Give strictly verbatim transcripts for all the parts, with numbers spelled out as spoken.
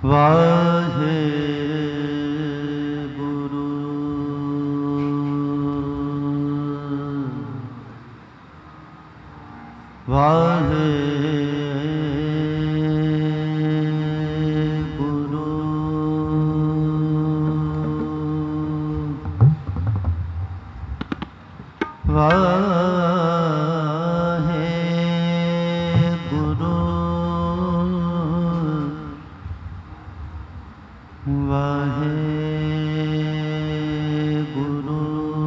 वाहे गुरु वाहे गुरु वाहे गुरु वाहे गुरु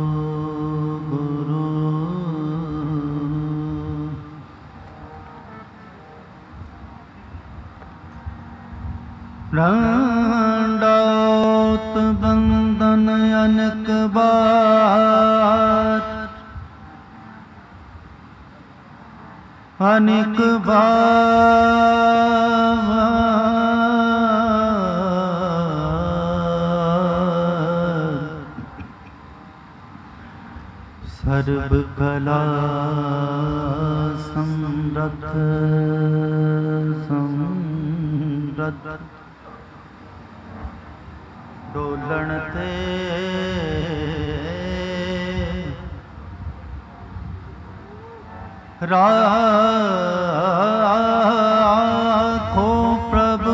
गुरु दंडौत बंदन अनेक बार अनेक बार सर्व कला समृद्ध समृद्ध डोलन थे राखो प्रभु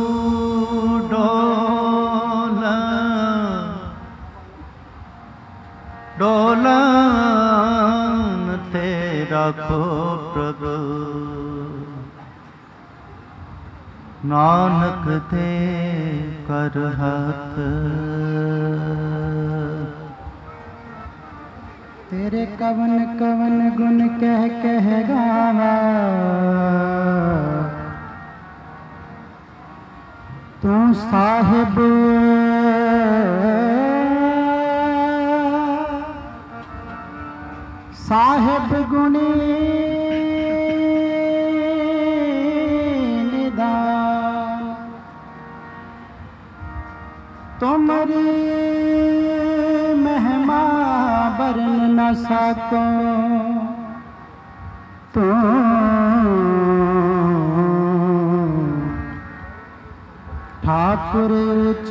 डोलन डोलन थे राखो प्रभु नानक थे कर हाथ तेरे कवन कवन गुण कह कह गावा तू साहिब साहिब गुणी निदान तुमरी महिमा बरन न सको तो ठाकुर उच्च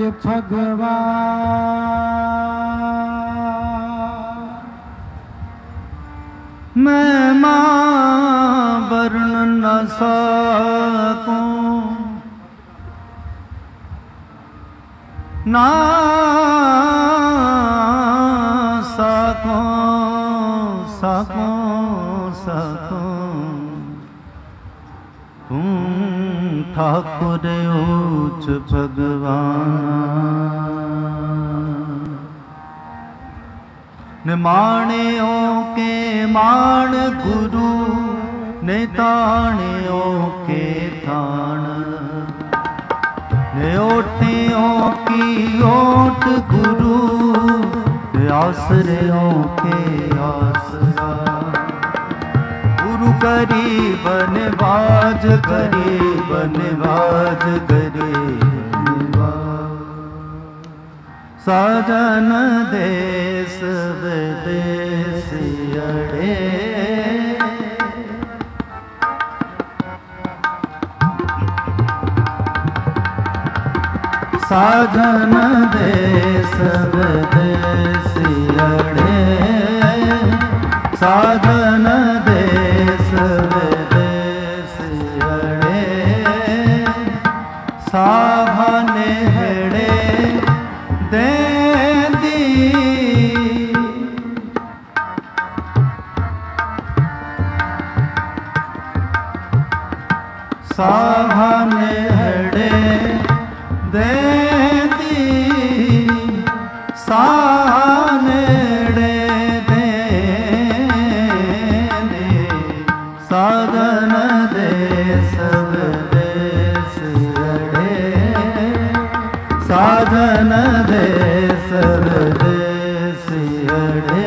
भगवान महिमा बरन न सकूं ना सकूं सकूं सकूं तुम ठाकुर उच्च भगवान निमाणियों के मान गुरु निताणियों के थान ओटियों की ओट गुरु आसरियों के आसरा गुरु गरीब निवाज गरीब निवाज गरीब सजन देश विदेश अड़े साजन देश विदेश अड़े साजन देश विदेश अड़े साभने हेड़े देंदी साभने हेड़े देंदी सानेड़े देंदी साधन देश विदेश अड़े साधन देश विदेश अड़े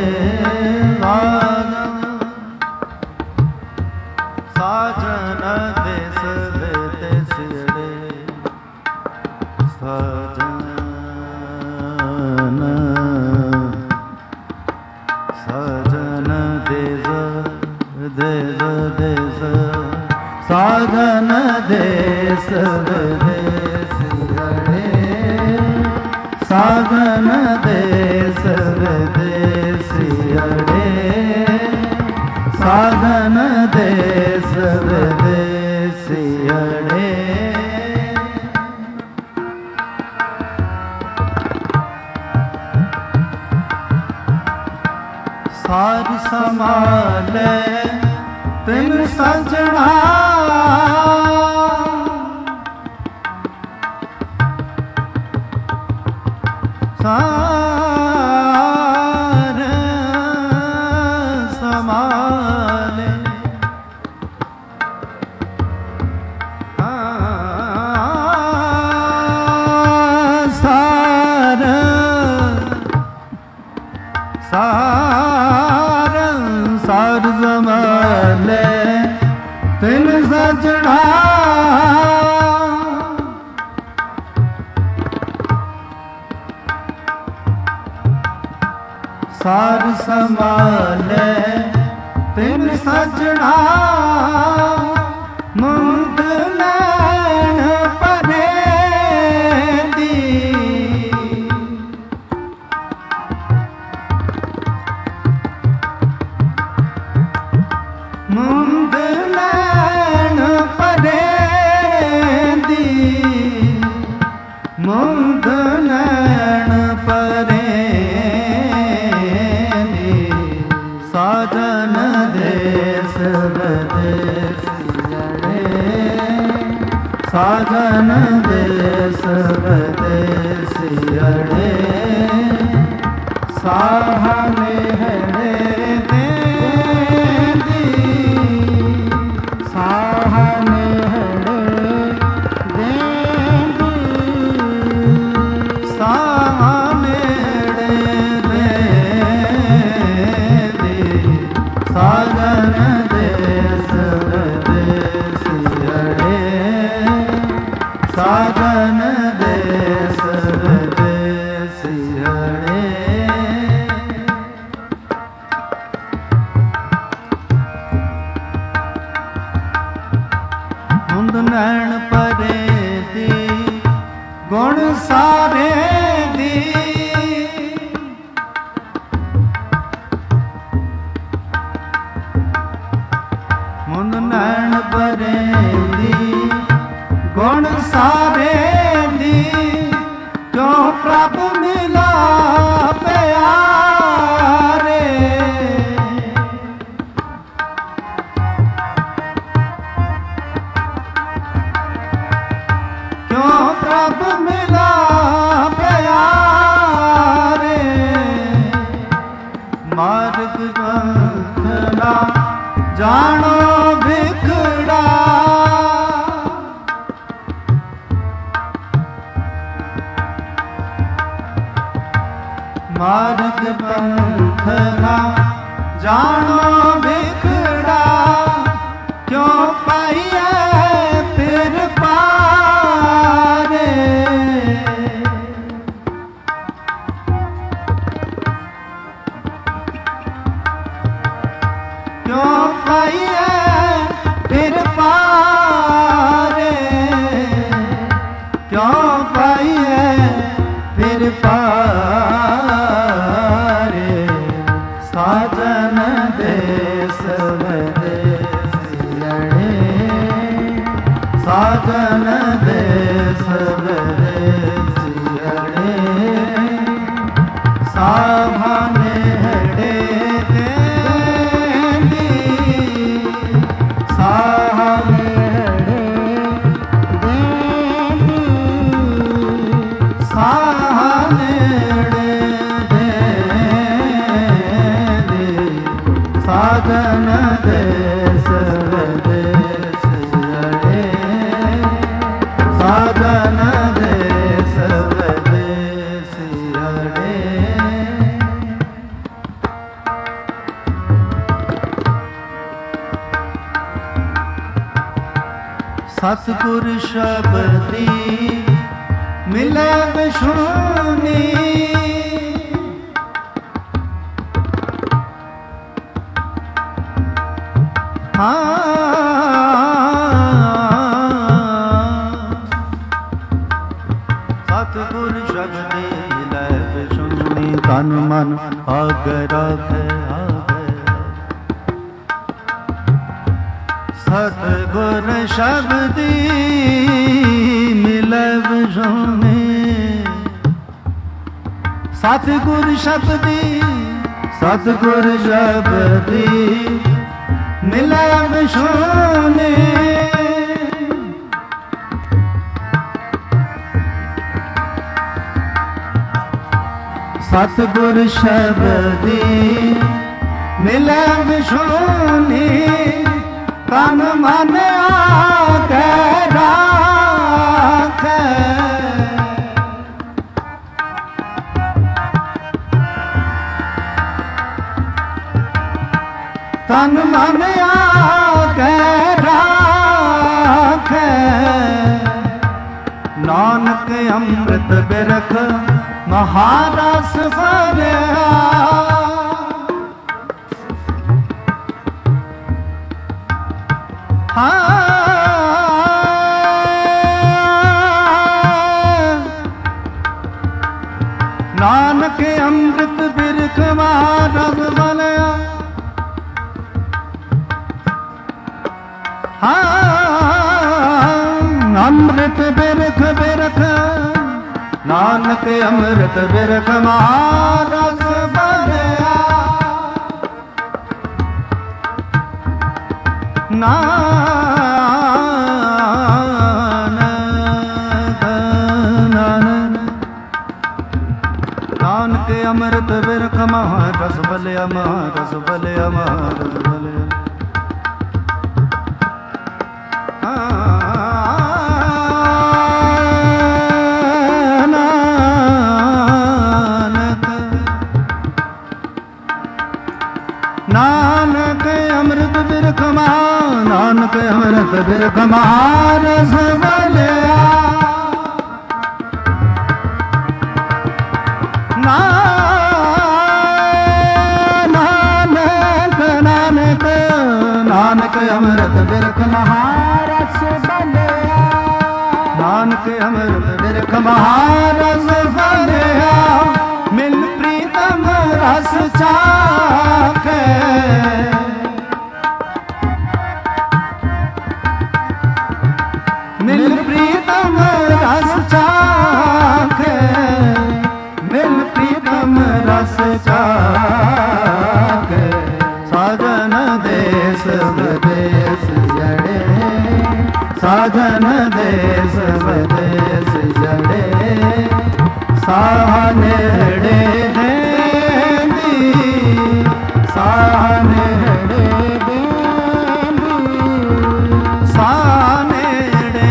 साजन देश विदेश अड़े सजन सजन देश देश देश साजन देश विदेश ਸਾਜਨ ਦੇਸ ਵਿਦੇਸੀੜੇ ਸਾਜਨ ਦੇਸ ਵਿਦੇਸੀੜੇ ਸਾਜ ਸਮਾਲੇ ਤਿਨ ਸਜਣਾ ਸਾਰ ਸਮਾਲੇ ਸਾਰ ਸਾਰ ਸਾਰ ਸਮਾਲੇ ਤਿਨ ਸਜਣਾ ਸਾਰ ਸੰਭਾਲੇ ਤਿਨ ਸਜਣਾ ਮੁੰਦ ਲੈਣ ਪਰੇ ਦੀ ਮੁੰਦ ਲੈਣ ਪਰੇ ਦੀ ਮੁੰਦ ਲੈਣ ਪਰੇ ਸਾਜਨ ਦੇਸ ਵਿਦੇਸੀੜੇ ਸਾਜਨ ਦੇਸ ਵਿਦੇਸੀੜੇ ਸਾਹਨੇ ਹੜੇ ਦੇਂਦੀ ਸਾਹਨੇ ਹੜੇ ਦੇਂਦੀ ਸਾਹਨੇ ਸਾਜਨ ਦੇਸ ਵਿਦੇਸੀੜੇ ਸਾਜਨ ਦੇਸ ਵਿਦੇਸੀੜੇ ਮੁੰਦ ਨੈਣ ਪਰੇ ਦੀ ਗੁਣ ਸਾਰੇ ਦੀ ਮੁੰਦ ਨੈਣ ਪਰੇ ਦੀ ਗੁਣ ਸਾਰੇ ਦੀ ਕਿਉ ਪ੍ਰਭ ਮਿਲਾ ਪਿਆਰੇ ਕਿਉ ਪ੍ਰਭ ਮਿਲਾ ਪਿਆਰੇ ਮਾਰਗ ਬੰਧਨਾ ਜਾਣੋ ਵਿਖੜਾ ਮਾਰਗ ਬੰਧਨਾ ਜਾਣੋ ਵਿਖੜਾ ਕਿਉ ਪਾਈਐ ਫਿਰ ਪਾਰੇ ਕਿਉ ਪਾਈਐ ਫਿਰ ਪਾਰੇ ਕਿਉ ਪਾਈਐ ਫਿਰ ਪਾਰੇ ਸਾਜਨ ਦੇਸ ਵਿਦੇਸੀੜੇ ਸਾਜਨ ਦੇਸ ਵਿਦੇਸੀੜੇ ਸਾਭਾਨੇ ਹੜੇ ਦੇਂਦੀ ਸਾਭਾਨੇ ਹੜੇ ਦੇਂਦੀ ਸਾਭਾਨੇ ਹੜੇ ਦੇਂਦੀ ਸਾਜਨ ਦੇਸ ਵਿਦੇਸੀੜੇ ਸਾਜਨ ਦੇਸ ਵਿਦੇਸੀੜੇ ਸਤਿਗੁਰ ਸ਼ਬਦੀ ਮਿਲੇ ਵਿਛੁਣੀ ਸਤਿਗੁਰ ਸ਼ਬਦੀ ਮਿਲੇ ਤਨ ਮਨ ਆਗੇ ਰਾਖੈ ਆਗੇ। ਸਤਿਗੁਰ ਸ਼ਬਦੀ ਮਿਲੈ ਵਿਛੋਣੇ, ਸਤਿਗੁਰ ਸ਼ਬਦੀ ਸਤਿਗੁਰ ਸ਼ਬਦੀ ਮਿਲੈ ਵਿਛੋਣੇ। ਸਤਿਗੁਰ ਸ਼ਬਦੀ ਮਿਲੈ ਵਿਛੋਣੇ, ਤਨ ਮਨ ਆਗੇ ਰਾਖੈ। ਤਨ ਮਨ ਆਗੇ ਰਾਖੈ, ਨਾਨਕ ਅੰਮ੍ਰਿਤ ਬਿਰਖ ਮਹਾਰਸ ਭਰਿਆ। ਨਾਨਕ ਅੰਮ੍ਰਿਤ ਬਿਰਖ ਮਹਾਰਸ ਭਰਿਆ। ਅੰਮ੍ਰਿਤ ਬਿਰਖ ਬਿਰਖ ਨਾਨਕ ਅੰਮ੍ਰਿਤ ਬਿਰਖ ਮਹਾਰਸ ਭਰਿਆ। ਨਾਨਕ ਨਾਨਕ ਅੰਮ੍ਰਿਤ ਬਿਰਖ ਮਹਾਰਸ ਭਰਿਆ, ਮਹਾਰਸ ਭਰਿਆ, ਮਹਾਰਸ ਭਰਿਆ। ਨਾਨਕ ਅੰਮ੍ਰਿਤ ਬਿਰਖ ਮਹਾ ਨਾਨਕ ਅੰਮ੍ਰਿਤ ਬਿਰਖ ਮਹਾਰਸ ਭਰਿਆ। ਨਾਨਕ ਨਾਨਕ ਨਾਨਕ ਅੰਮ੍ਰਿਤ ਬਿਰਖ ਮਹਾਰਸ ਭਰਿਆ। ਨਾਨਕ ਅੰਮ੍ਰਿਤ ਬਿਰਖ ਮਹਾਰਸ ਭਰਿਆ। ਮਿਲ ਪ੍ਰੀਤਮ ਰਸ ਚਾਖੈ, ਮਿਲ ਪ੍ਰੀਤਮ ਰਸ ਚਾਖੈ, ਮਿਲ ਪ੍ਰੀਤਮ ਰਸ ਚਾਖੈ। ਸਾਧਨ ਦੇਸ ਵਿਦੇਸ ਜੜੇ, ਸਾਧਨ ਦੇਸ ਵਿਦੇਸ ਜੜੇ। ਸਾਹ ਨੇੜੇ ਦੇਂਦੀ, ਸਾਹ ਨੇੜੇ ਦੇਂਦੀ, ਸਾਹ ਨੇੜੇ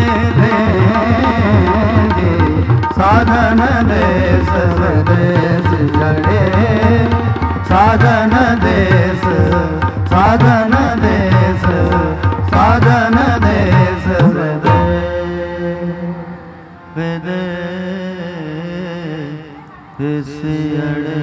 ਦੇਂਦੀ। ਸਾਧਨ ਦੇਸ ਵਿਦੇਸ ਜੜੇ, ਸਾਧਨ ਦੇਸ ਸਾਧਨ ਦੇਸ ਸਾਧਨ ਦੇਸ ਵਿਦੇਸ ਵਿਦੇਸ ਅੜੇ।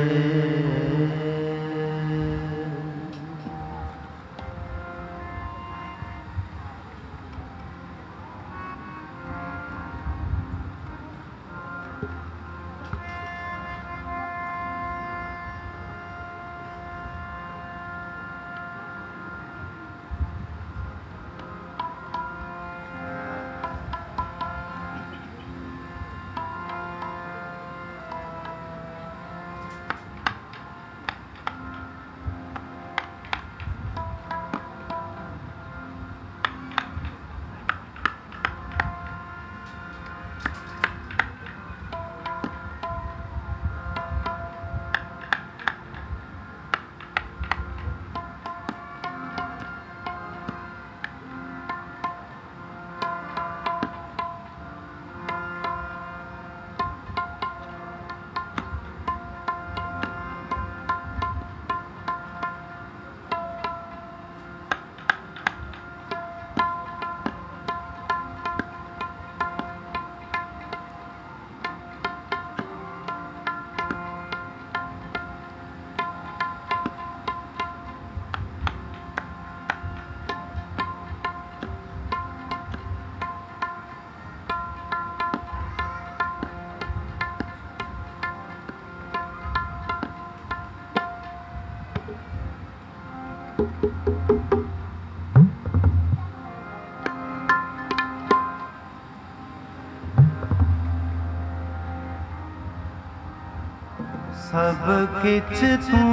सब किछ तू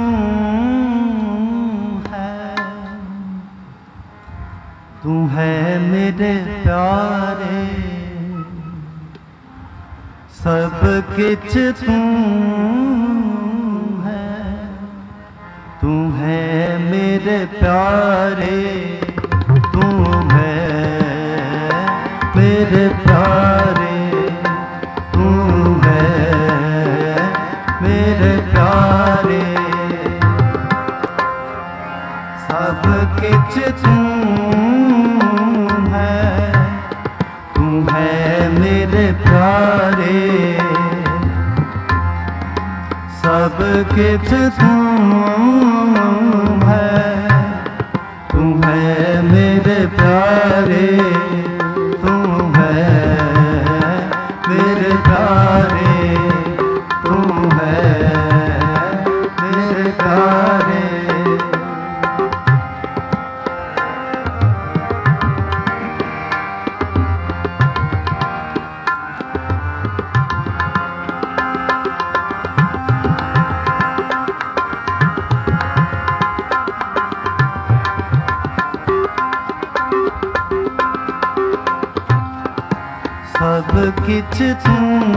है, तू है मेरे प्यारे। सब किछ तू है, तू है मेरे प्यारे। तू है मेरे प्यारे, तू है मेरे प्यारे। सब किछ तू है, तू है मेरे प्यारे। सब किछ तू है, तू है मेरे प्यारे। तू है मेरे प्यारे, तू है मेरे प्यारे। सब किछ तू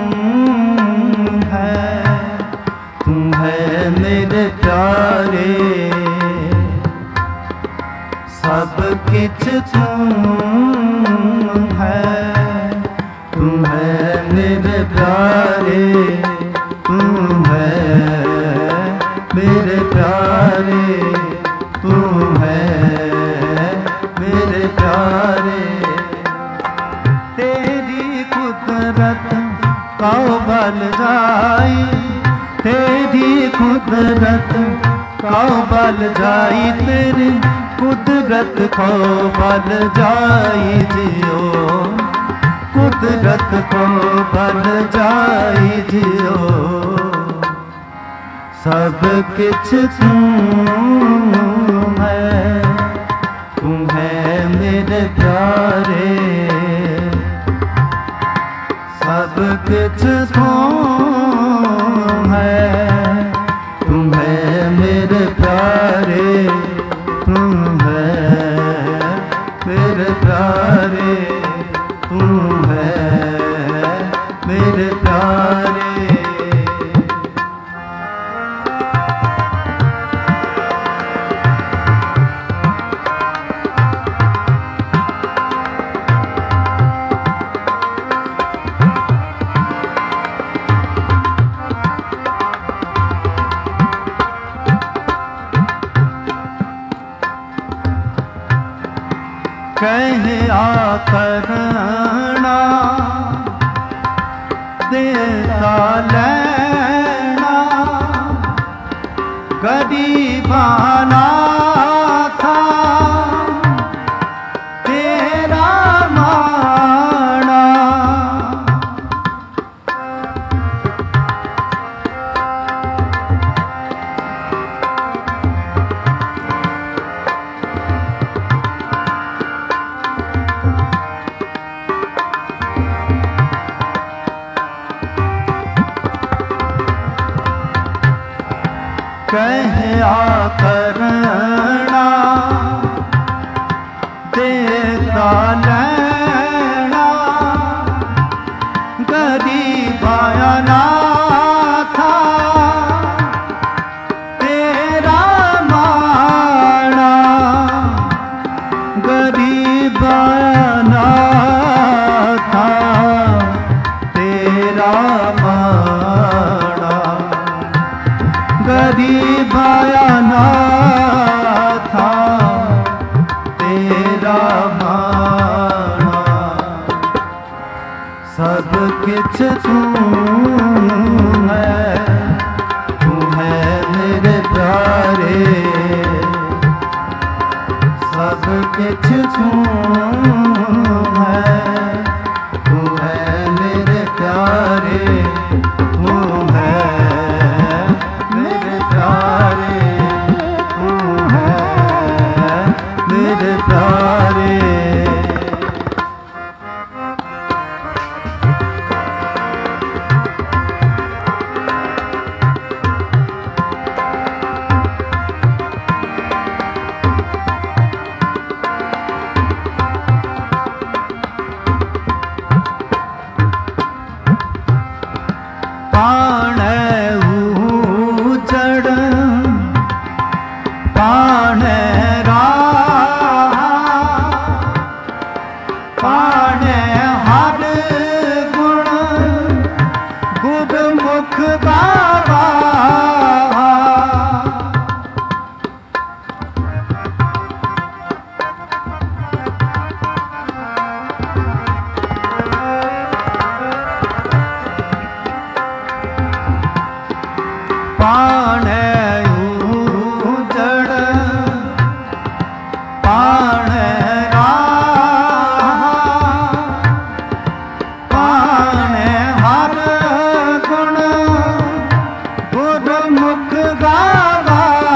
है, तू है मेरे प्यारे। सब किछ तू है, तू है मेरे प्यारे। तू है मेरे प्यारे, तू है मेरे प्यारे। कुदरत का बल जाई, तेरी कुदरत का बल जाई। तेरी कुदरत को बल जाई जियो, कुदरत को बल जाई जियो। सब किछ तू है, तू है मेरे प्यारे। सब किछ तू है, तू है मेरे प्यारे। तू है मेरे प्यारे, तू है मेरे प्यारे। कहे आकरना देता लेना, गरीबाना था तेरा माना। कहे आकरना देता लेना, गरीबाना था तेरा माना। गरीबाना था तेरा माना। गरीबाना था तेरा माना। सब किछ तू है, तू है मेरे प्यारे। सब किछ तू है, तू है मेरे प्यारे। तू है मेरे प्यारे, तू है मेरे प्यारे। पाणे उजड़ पाणे राह पाणे हर गुण गुरमुख गावा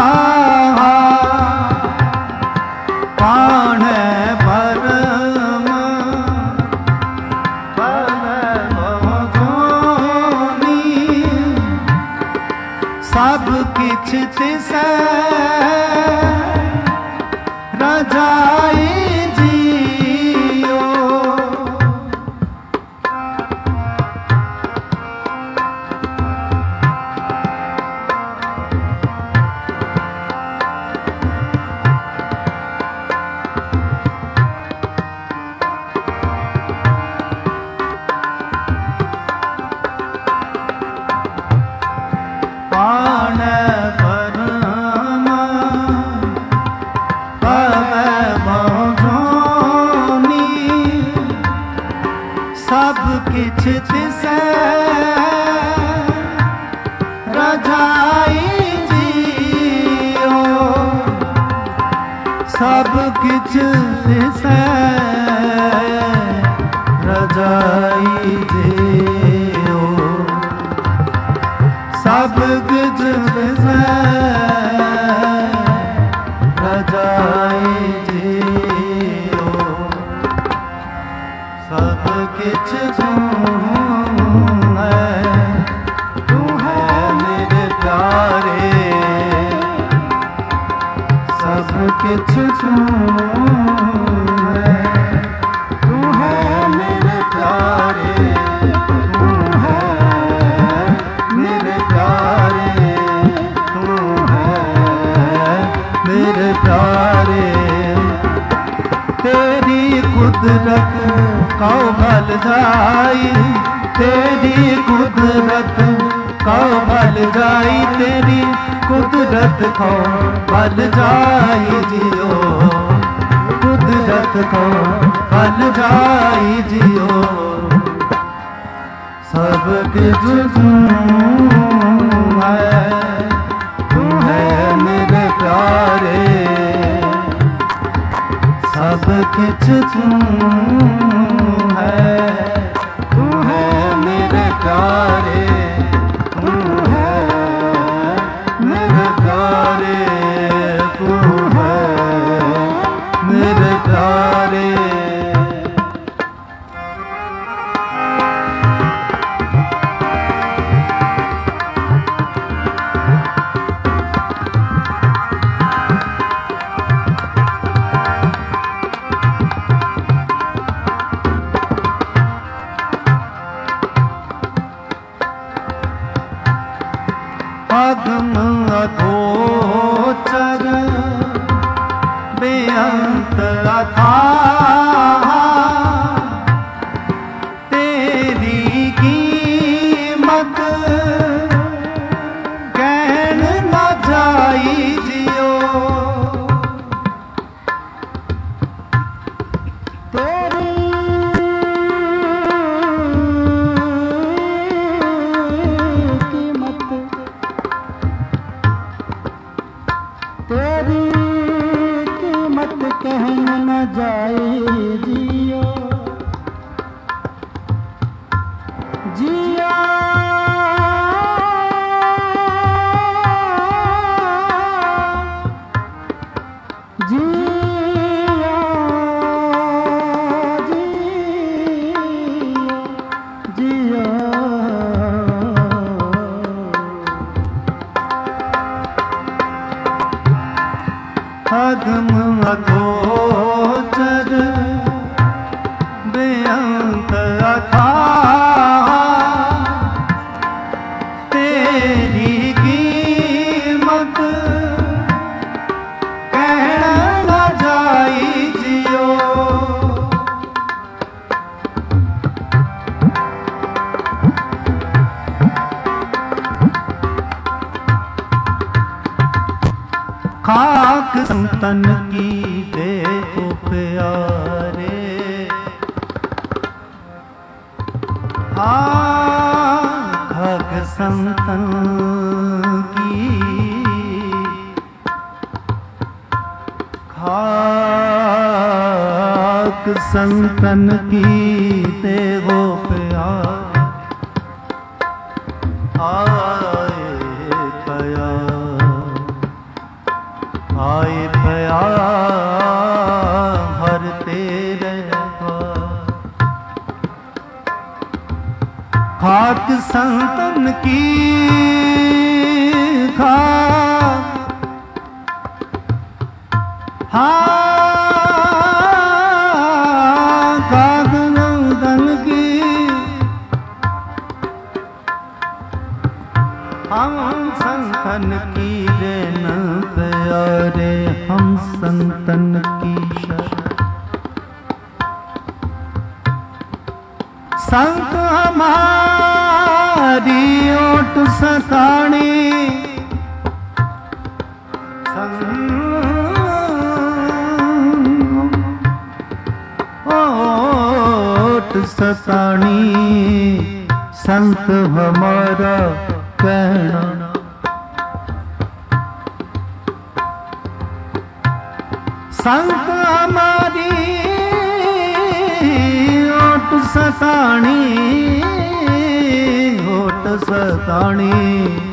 पाणे परम सब किछ तिसै रजाई जियो पाण परम पवै मोहनी सब किछ तिसै रजाई जियो सब किछ तिसै रजाई जियो सब किछ तिसै रजाई जियो सब किछ तू है तू है मेरे प्यारे सब किछ तू है तू है मेरे प्यारे तू है मेरे प्यारे तू है मेरे प्यारे तेरी कुदरत कौ भल जाई तेरी कुदरत कौ भल जाई तेरी कुदरत कौ भल जाई जियो कुदरत कौ भल जाई जियो सब किछ तू है तू है मेरे प्यारे सब किछ तू है तू है मेरे प्यारे तू है मेरे प्यारे तू है मेरे प्यारे अगम अगोचर बेअंत अथाह तेरी कीमत कहन न जाई जियो तेरी कीमत तेरी कीमत कहन न जाए जियो जिया जिया जिया जिया अगम अगोचर बेअंत अथाह तेरी कीमत कहन न जाई जियो खाक संतन की देखो प्यारे हाँ खाक संतन की संतन की देवो प्यार आए प्यार आए प्यार हर तेरे द्वार। खाक संतन की खाक हाँ हम संतन की रेन प्यारे हम संतन की शरण। संत हमारी ओट सतानी ओट सतानी संत हमारा कहना। संत हमारी ओट सतानी ओट सतानी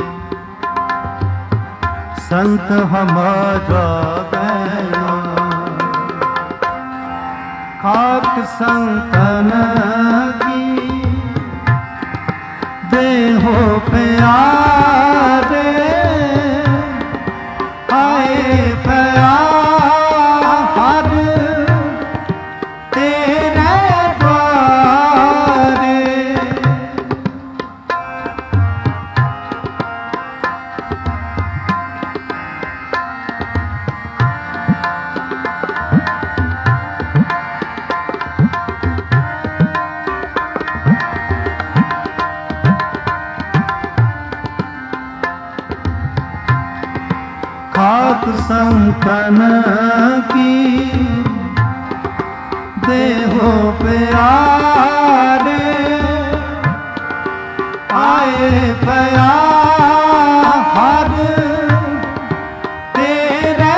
संत हमारा कहना। खाक संतन की देहो प्यारे आए प्यार हर तेरे द्वारे। खाक संतन की देहो प्यारे आए प्यार हर तेरे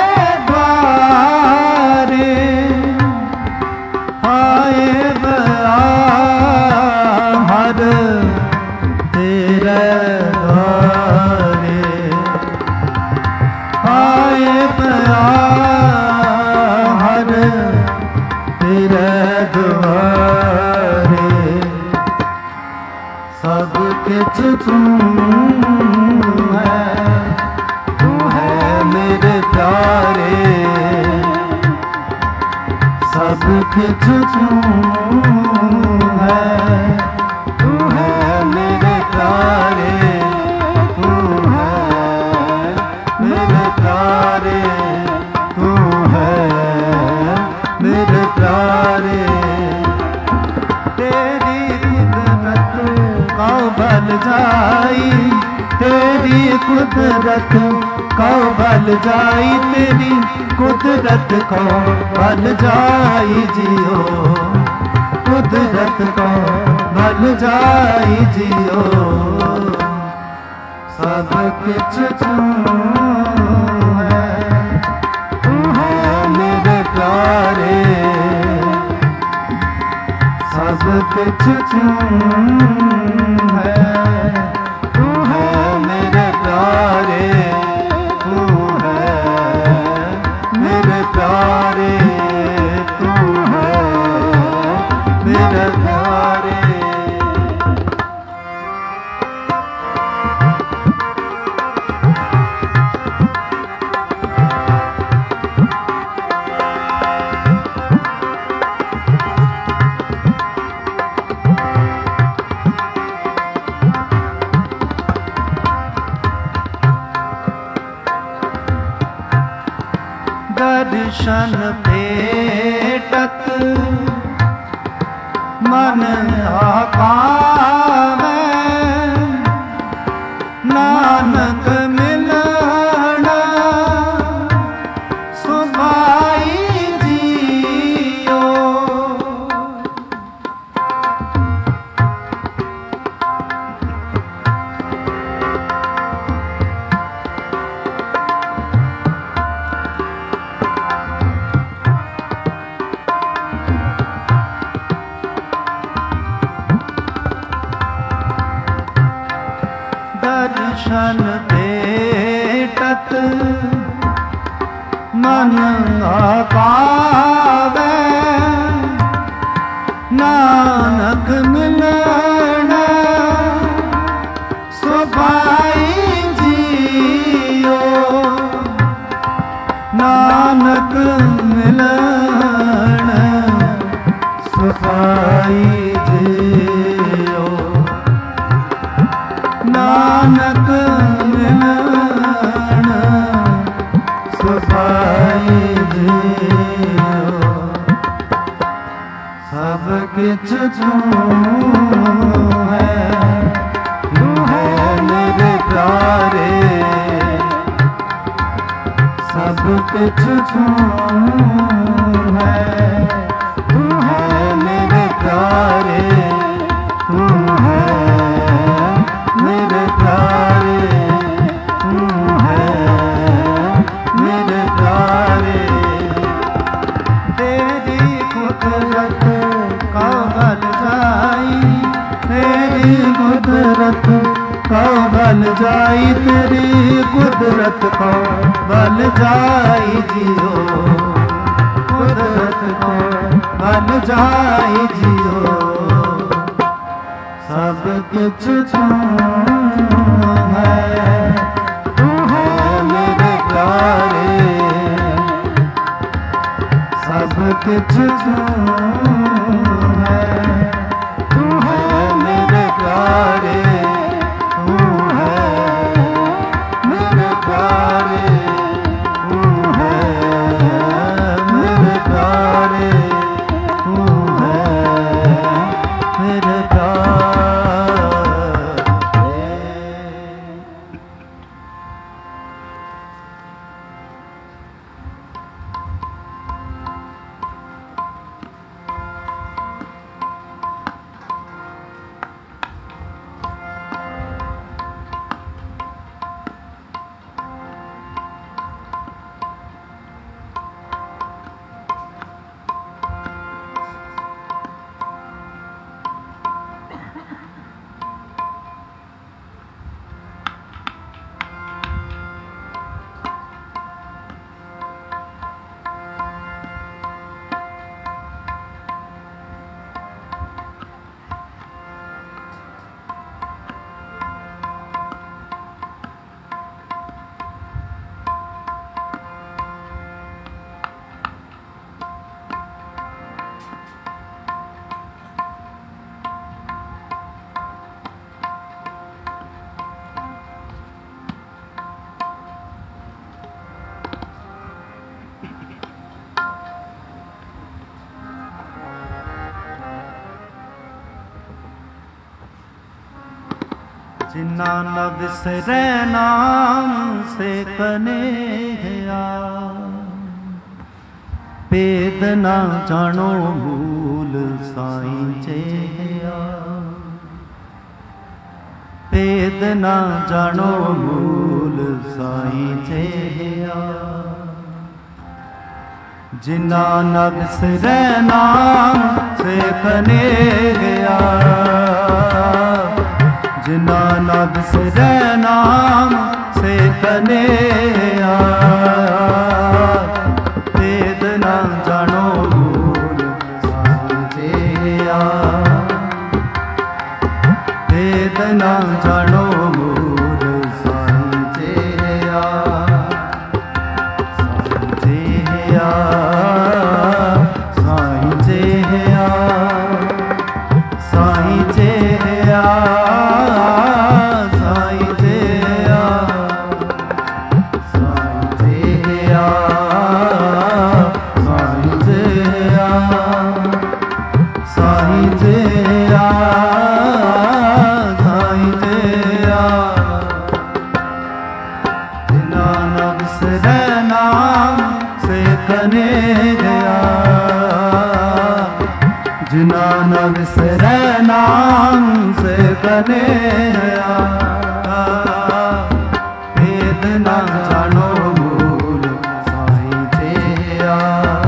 द्वारे आए प्यार हर तेरे द्वारे आए प्यार हर तेरे द्वारे। सब कुछ तू है तू है मेरे प्यारे। सब कुछ तू है तू है मेरे प्यारे। तू है मेरे प्यारे तू है मेरे प्यारे। तेरी कुदरत कौ बल जाई तेरी कुदरत कौ बल जाई तेरी कुदरत कौ बल जाई जियो। कुदरत कौ बल जाई जियो। सब कुछ तू है तू है मेरे प्यारे। सब कुछ तू है तू है मेरे प्यारे। तू है मेरे प्यारे तू है मेरे प्यारे। दर्शन भेटत मन आकावे नानक मिलन सुभाई जियो। तत मन पावे नानक मिलन सुभाई जियो नानक मिलन सुभाई जियो नानक मिलन सुभाई जियो सब किछ तू है तू है मेरे प्यारे सब कुछ तू है तू है मेरे प्यारे तू है मेरे प्यारे तू है मेरे प्यारे तेरी कुदरत का बल जाई तेरी कुदरत का बल जाई तेरी कुदरत को बल जाई जियो कुदरत को बल जाई जियो सब कुछ तू है तू है मेरे प्यारे सब कुछ तू है तू है मेरे प्यारे तू है मेरे प्यारे तू है मेरे प्यारे तू है मेरे प्यारे जिन्ना न बिसरे नाम से कन्हैया भेद ना जानो भूल साईं चेया भेद ना जानो भूल साईं चेया जिन्ना न बिसरे नाम से कन्हैया जिन्ना न बिसरे नाम से कन्हैया भेद ना जानो भूल साईं चेया भेद ना जानो भूल साईं चेया साईं चेया साईं चेया साईं चेया जिन्ना न बिसरे नाम से कन्हैया भेद ना जानो भूल साईं चेया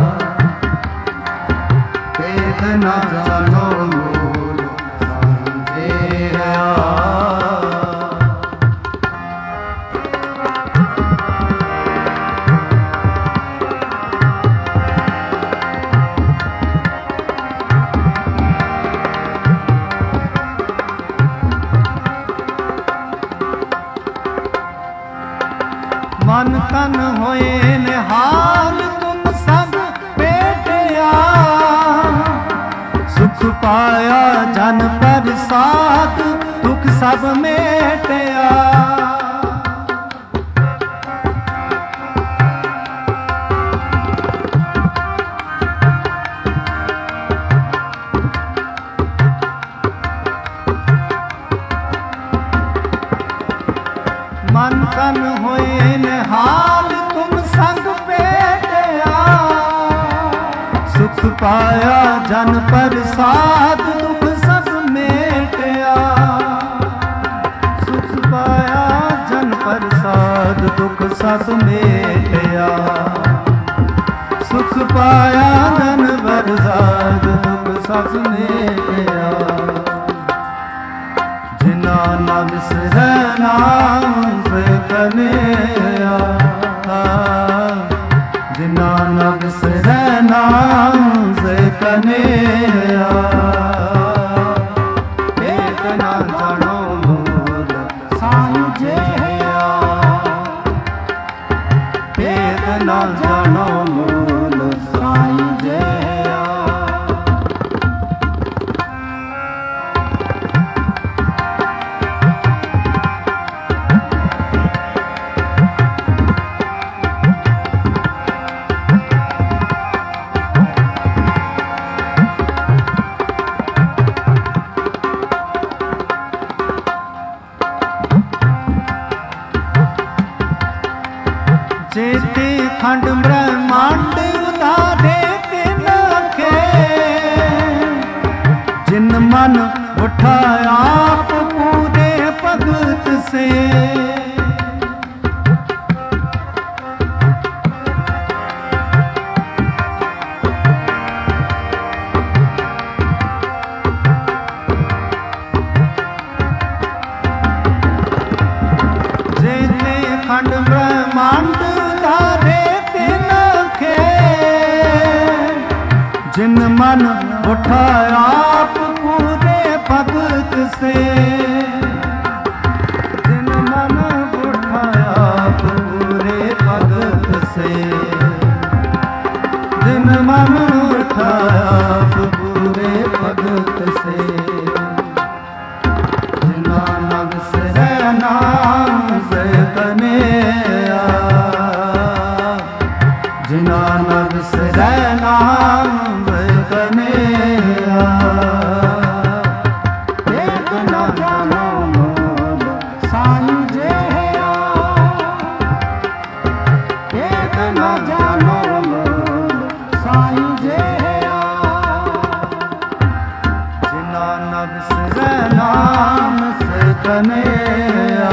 भेद ना जानो भूल साईं चेया मन तन होए निहाल तुम सब बेटिया, सुख पाया जन प्रसाद दुख सब मेटिया। मन तन होए निहाल तुम संग बेटिया, सुख पाया जन प्रसाद दुख सब मेटिया। सुख पाया जन प्रसाद दुख सब मेटिया, सुख पाया जन प्रसाद दुख सब मेटिया। जिना न विसरै नाम कन्हैया, जिना न विसरै नाम से कन्हैया। एक न जानो मूल सांझिया, एक न जानो मूल सांझिया। जेते खंड ब्रह्मांड उधारे तिन के, जिन मन उठाया आप पूरे भगत से। जेते खंड ब्रह्मांड जिन मन उठाया आप पूरे भगत से, जिन मन उठाया आप पूरे भगत से, जिन मन उठाया आप पूरे भगत से। जिना न विसरै नाम से कन्हैया, जिना न विसरै नाम कन्हैया। एक न जानो मूल सांझिया, एक न जानो मूल सांझिया। जिना न विसरै नाम से कन्हैया,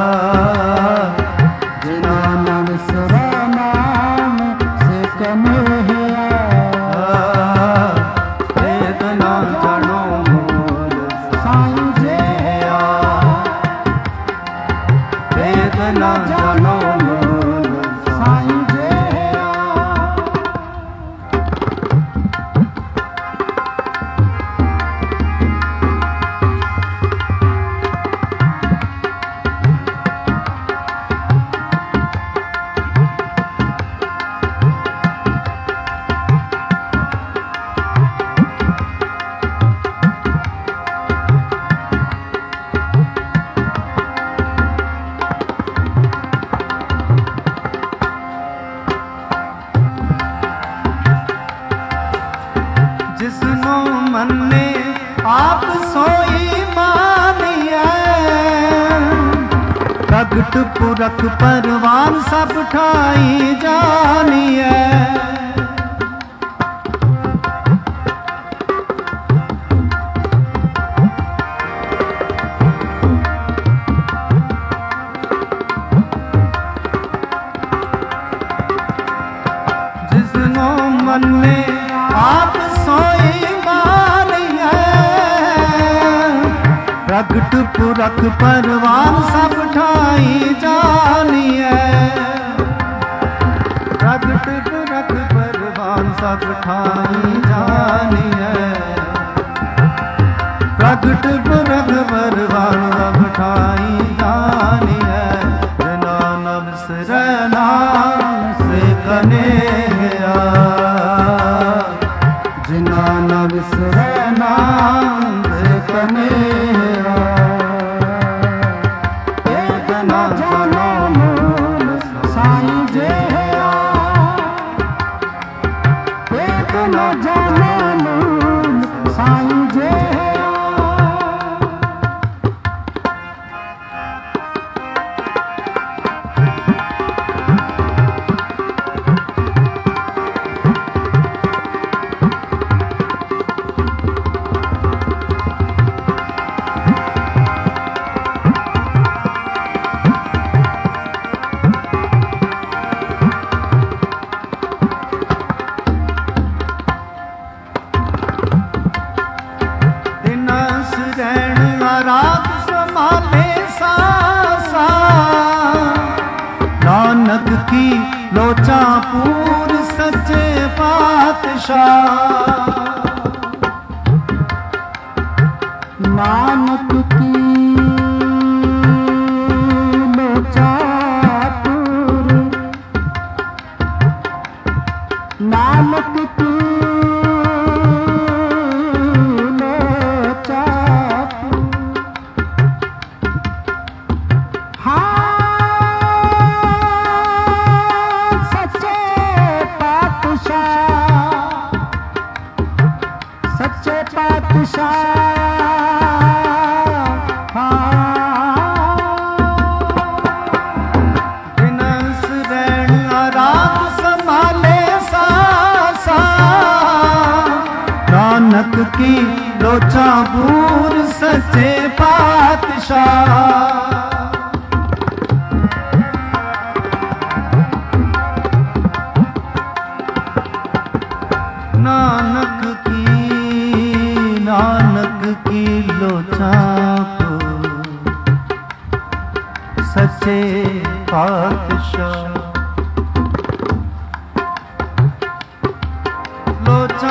जिना न विसरै नाम से कन्हैया। एक न जानो मूल सांझिया, एक न जानो मूल सांझिया। जिसनो मन्ने आप सोई मानिए, प्रगट पुरख परवान सब ठाई जानिए। जिसनो मन्ने आप सोई मानिए, प्रगट पुरख परवान सब ठाई जानिए। प्रगट पुरख परवान सब ठाई जानिए, प्रगट पुरख परवान सब ठाई जानिए। जिना न विसरै नाम से कन्हैया, जिना न विसरै नाम से कन्हैया। एक न जानो मूल साईं जेया, एक न जानो मूल साईं जेया। रात संभाले सासा, नानक की लोचा पूर सच्चे पातशाह। नानक की लोचा पूर, नानक की सच्चे पातशाह। दिनस रैन रात संभाले सासा, नानक की लोचा पूर सच्चे पातशाह। नानक की नानक की लोचा सच्चे पातशाह। लोचा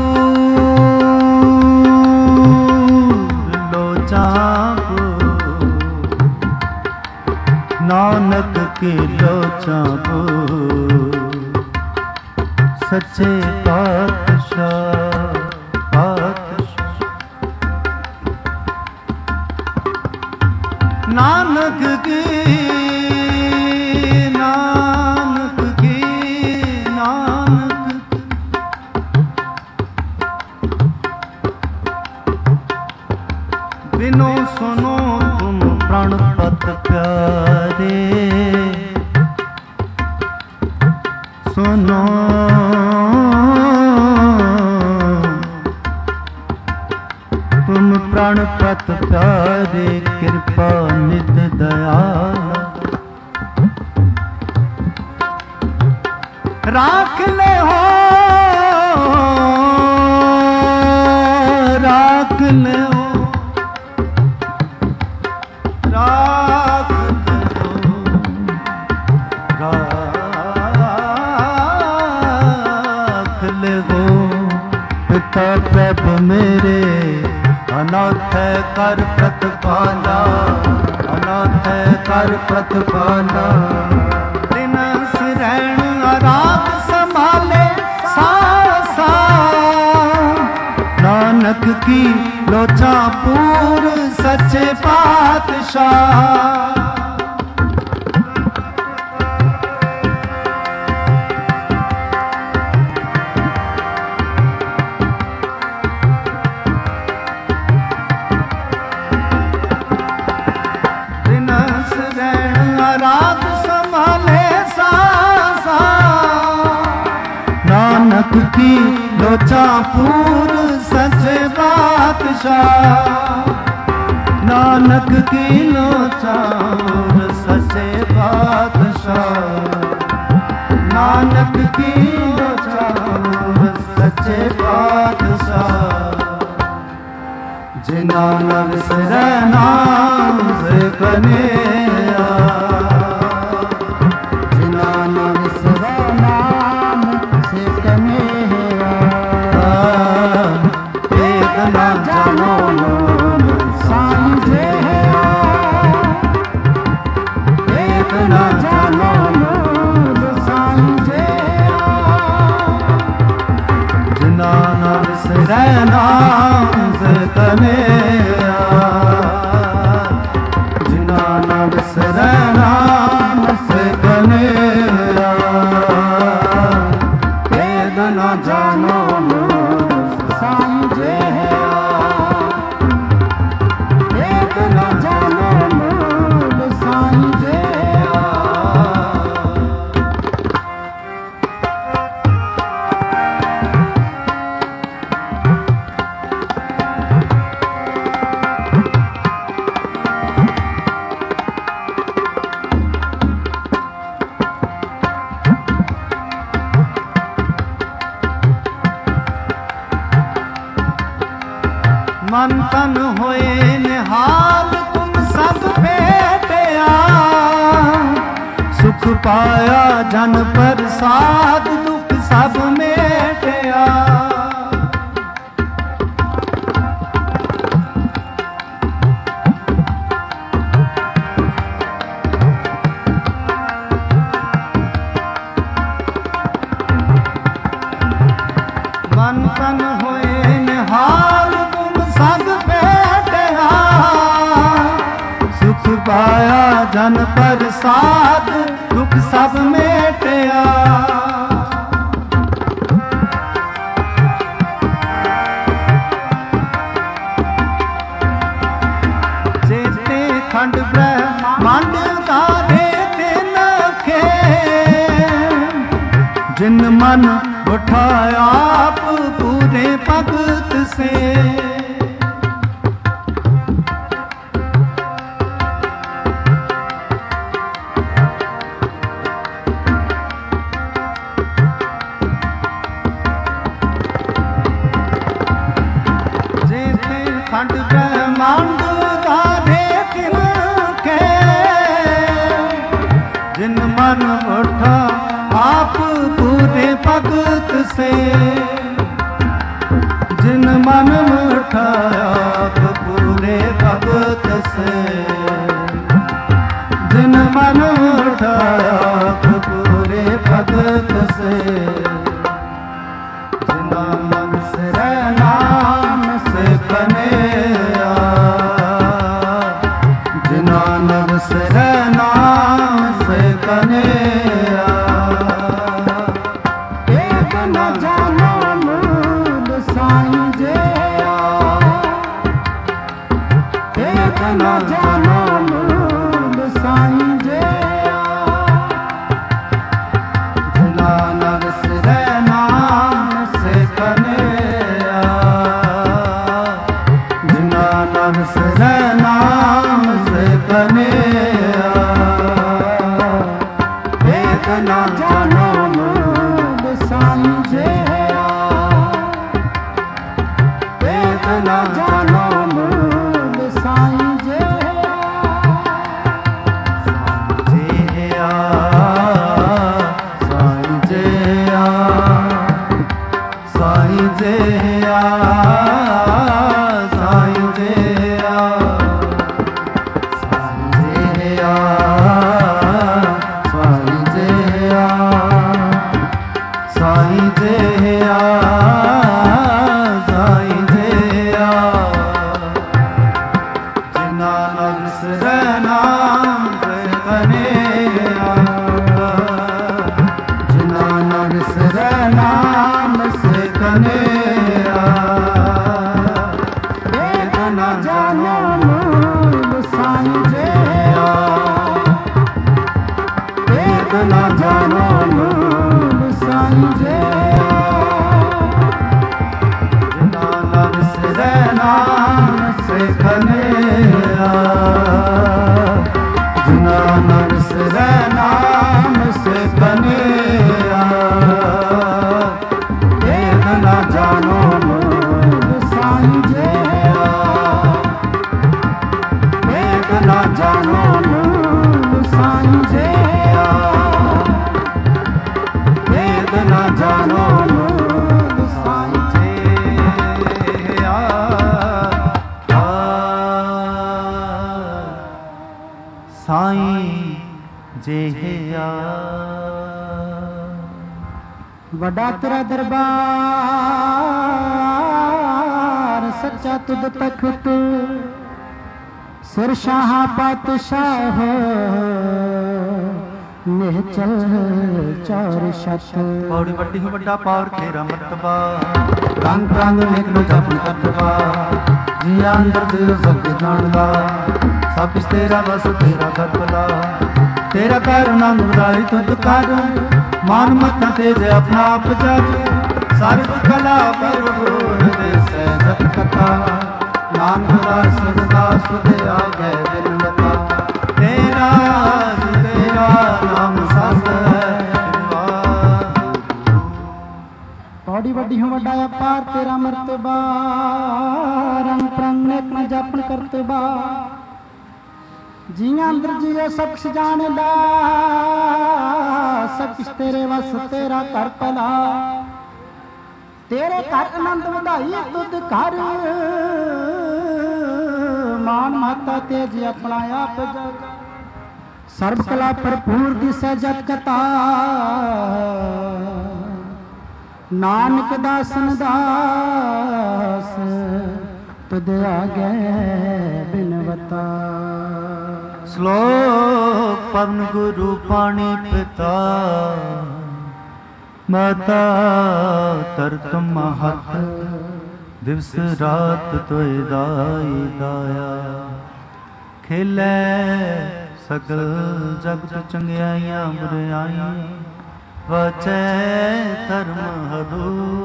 लोचा नानक की लोचा सच्चे पातशाह। नानक की नानक की नानक बिनो सुनो तुम प्रणपत प्यारे, सुनो तुम प्राणपत प्यारे, कृपा नित दयाल। राख ले हो राख ले हो राख ले हो राख ले हो। पिता प्रभु मेरे अनाथ कर प्रतिपाला, अनाथ कर प्रतिपाला। दिनस रैन रात संभाले सासा, नानक की लोचा पूर सच्चे पातशाह। रात संभाले सासा, नानक की लोचा पूर सच्चे पातशाह। नानक की लोचा पूर सच्चे पातशाह। नानक की लोचा पूर सच्चे पातशाह। जिना न विसरै नाम से कन्हैया, जिना न विसरै नाम से कन्हैया। एक न जानो मूल साईं जेया, एक न जानो मूल ਮਨ ਤਨ ਹੋਏ ਨਿਹਾਲ ਤੁਮ ਸਭ ਭੇਟਿਆ, ਸੁਖ ਪਾਇਆ ਜਨ ਪ੍ਰਸਾਦ ਦੁਖ ਸਭ ਮੇਟਿਆ। ਮਨ ਤਨ ਹੋਏ ਨਿਹਾਲ ਤੁਮ ਸਭ ਭੇਟਿਆ, ਸੁਖ ਪਾਇਆ ਜਨ ਪ੍ਰਸਾਦ ਦੁਖ ਸਭ ਮੇਟਿਆ। ਚੇਤੇ ਖੰਡ ਬ੍ਰਹਮੰਡ ਉਤਾਰੇ ਤਿਨ खे, जिन मन उठाया आप पूरे भगत से। जेते खंड ब्रह्मांड उतारे तिन खे, जिन मन उठा आप पूरे भगत से। जिन मन उठाया आप पूरे भगत से, जिन मन उठाया आप पूरे भगत से। जिना मन से नाम से कन्हैया, जिना मन से नाम से कन्हैया। न जानो मूल साईं जिया, एक न जानो मूल साईं जिया। जिना नर सिर नाम से कन्हैया, जिना नर सिर नाम से कन्हैया। एक न जानो साईं जिया, एक न जानो मूल साईं जिया। साईं जिया, साईं जिया, साईं जिया, साईं जिया, साईं जिया, साईं जिया, साईं जिया। जिना नर सिर नाम से कन्हैया, जिना नर सिर नाम से कन्हैया। एक न जानो मूल साईं जिया, एक न जानो मूल साईं जिया। जिना नर सिर नाम से कन्हैया, जिना नर सिर नाम से कन्हैया। एक न जानो मूल साईं जिया, एक न जानो मूल साईं जिया। एक न जानो मूल साईं जिया। साईं जिया। वड्डा तेरा दरबार सच्चा तुद तख्त, सिर शाह पातशाह निहचल चार शत। पौड़ी वड्डी वड्डा पावर तेरा मर्तबा, रंग रंग निकलो जपन कतबा। जिया अंदर दिल सब जानदा, सब कुछ तेरा बस तेरा करबला। तेरा पैर नंद उदारी तुद कर, मान मत तेज अपना आप जग। सर्व कला भरपूर दे सहजत कथा, नानक दास सदा सुध आगे दिन बता। तेरा तेरा नाम सत है। बड़ी बड़ी हूँ वड्डा अपार तेरा मर्तबा, रंग प्रंग नेक न जापन करतबा, जियां अंदर जियो सब कुछ जाने दा, सब कुछ तेरे वस तेरा कर पला, तेरे घर आनंद वधाई तुद घर, मान माता तेज अपना आप जग, सर्व कला भरपूर दिसै जग कथा, नानक दासन दास तुद आगे बिनवता। श्लोक पवन गुरु पाणी पिता, माता तरत महत, दिवस रात तोय दाई दाया, खेलै सकल जगत चंगियाइयां बुराइयां, वचै धर्म हदू,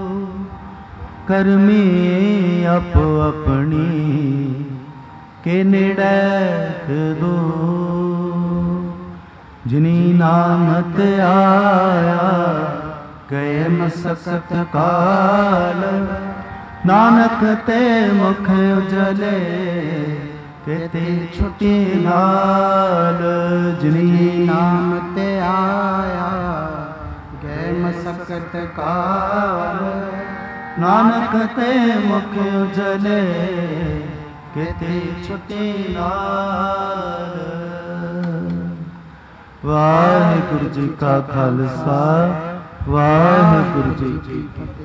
करमी अप अपनी के नेड़े दो, जिनी नामत आया गए मसकत काल, नानक ते मुख उजले केते छुटी नाल, जिनी नाम ते आया गए मसकत काल, नानक ते मुख उजले केते छुटी नाल। वाहिगुरु जी का खालसा, वाहिगुरु जी की फतेह।